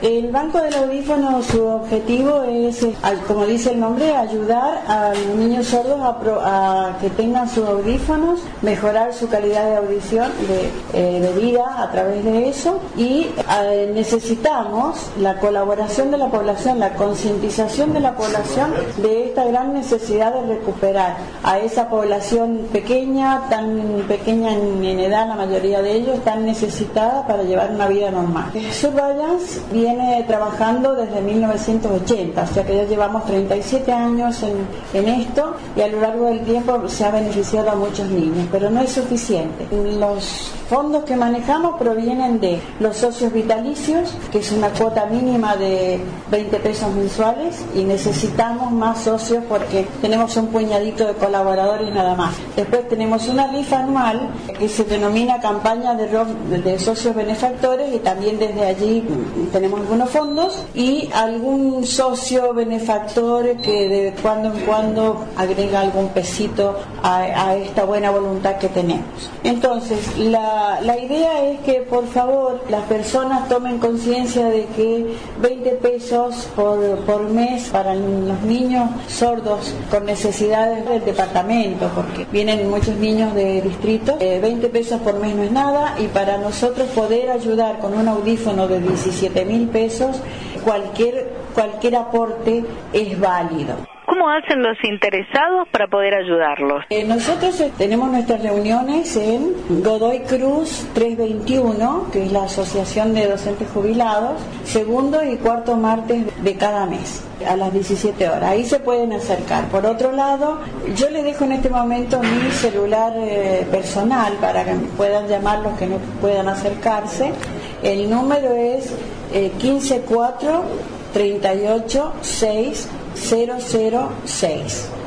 El Banco del Audífono, su objetivo es, como dice el nombre, ayudar a los niños sordos a que tengan sus audífonos, mejorar su calidad de audición, de vida a través de eso, y necesitamos la colaboración de la población, la concientización de la población de esta gran necesidad de recuperar a esa población pequeña, tan pequeña en edad, la mayoría de ellos, tan necesitada para llevar una vida normal. Surveillance viene trabajando desde 1980, o sea que ya llevamos 37 años en esto, y a lo largo del tiempo se ha beneficiado a muchos niños, pero no es suficiente. Los fondos que manejamos provienen de los socios vitalicios, que es una cuota mínima de 20 pesos mensuales, y necesitamos más socios porque tenemos un puñadito de colaboradores nada más. Después tenemos una rifa anual que se denomina campaña de socios benefactores, y también desde allí tenemos algunos fondos, y algún socio benefactor que de cuando en cuando agrega algún pesito a esta buena voluntad que tenemos. Entonces, la idea es que por favor las personas tomen conciencia de que 20 pesos por mes para los niños sordos con necesidades del departamento, porque vienen muchos niños de distrito, 20 pesos por mes no es nada, y para nosotros poder ayudar con un audífono de 17.000 pesos, cualquier aporte es válido. ¿Cómo hacen los interesados para poder ayudarlos? Nosotros tenemos nuestras reuniones en Godoy Cruz 321, que es la Asociación de Docentes Jubilados, segundo y cuarto martes de cada mes, a las 17 horas. Ahí se pueden acercar. Por otro lado, yo les dejo en este momento mi celular personal para que puedan llamar los que no puedan acercarse. El número es 154 38 6 006.